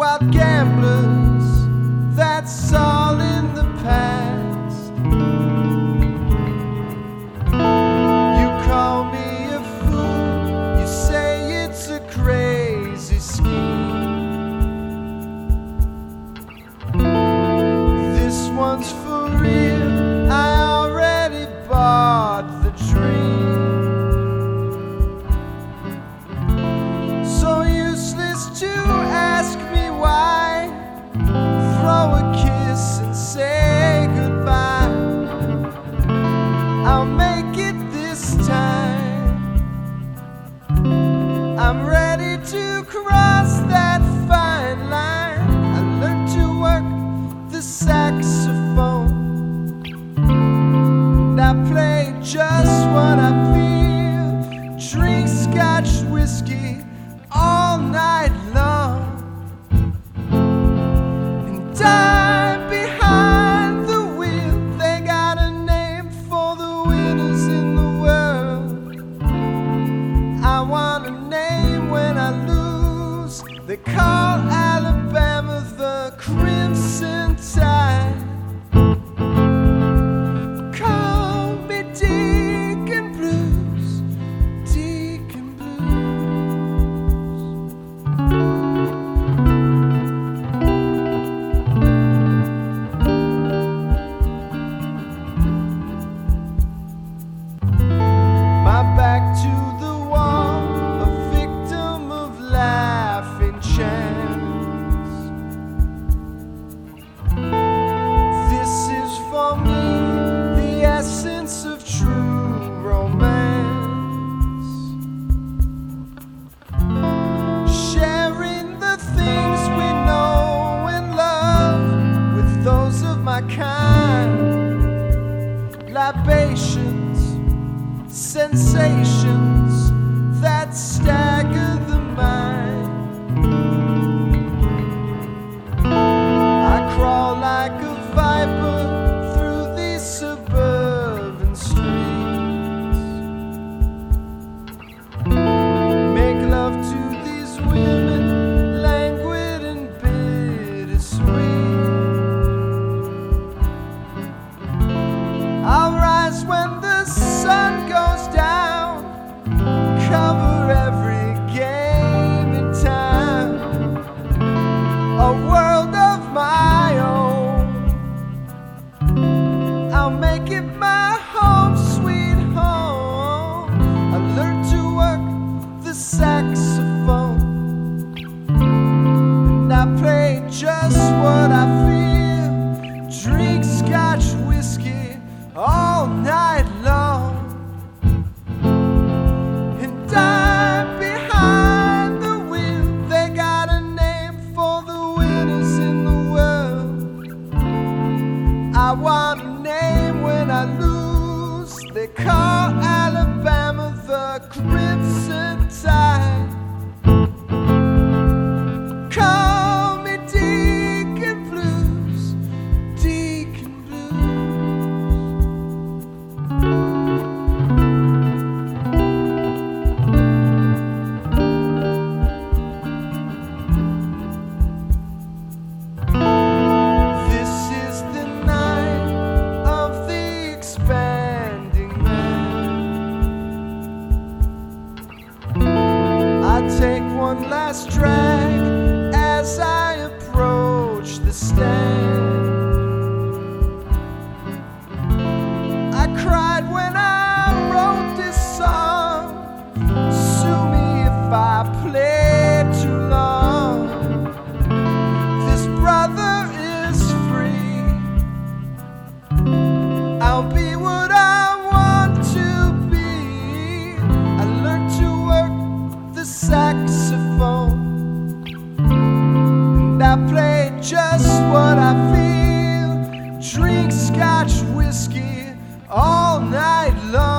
wild gamblers, that's all in the past. You call me a fool, you say it's a crazy scheme. This one's for real, I already bought the dream. So useless to ask me why, throw a kiss and say goodbye. I'll make it this time. I'm ready to cross that fine line. I learned to work the saxophone, and I play just what I feel. Drink Scotch whiskey all night long, and I'm behind the wheel. They got a name for the winners in the world. I want a name when I lose. They call Alabama the Crimson Tide. Call me Deacon Blues, Deacon my back to the wall, a victim of laughing chance. This is for me, the essence of true romance. Sharing the things we know and love with those of my kind. Libations, sensations that stagger the mind. I crawl like a viper through these suburban streets. Make love to these women, languid and bittersweet. I'll rise when the sun goes down, cover every game in town. A world of my own, I'll make it my home, sweet home. I learned to work the saxophone, and I play just what I feel. Drink Scotch whiskey all night long, and I'm behind the wheel. They got a name for the winners in the world. I want a name when I lose. They call Alabama the Crimson Tide. Call me Deacon Blues, Deacon Blues. This is the night of the expanding man. I take one last drag as I approach the stand. I cried when I wrote this song. Sue me if I play too long. This brother is free. I'll be what I want to be. I learned to work the saxophone, and I play just what I feel. Drink Scotch whiskey all night long.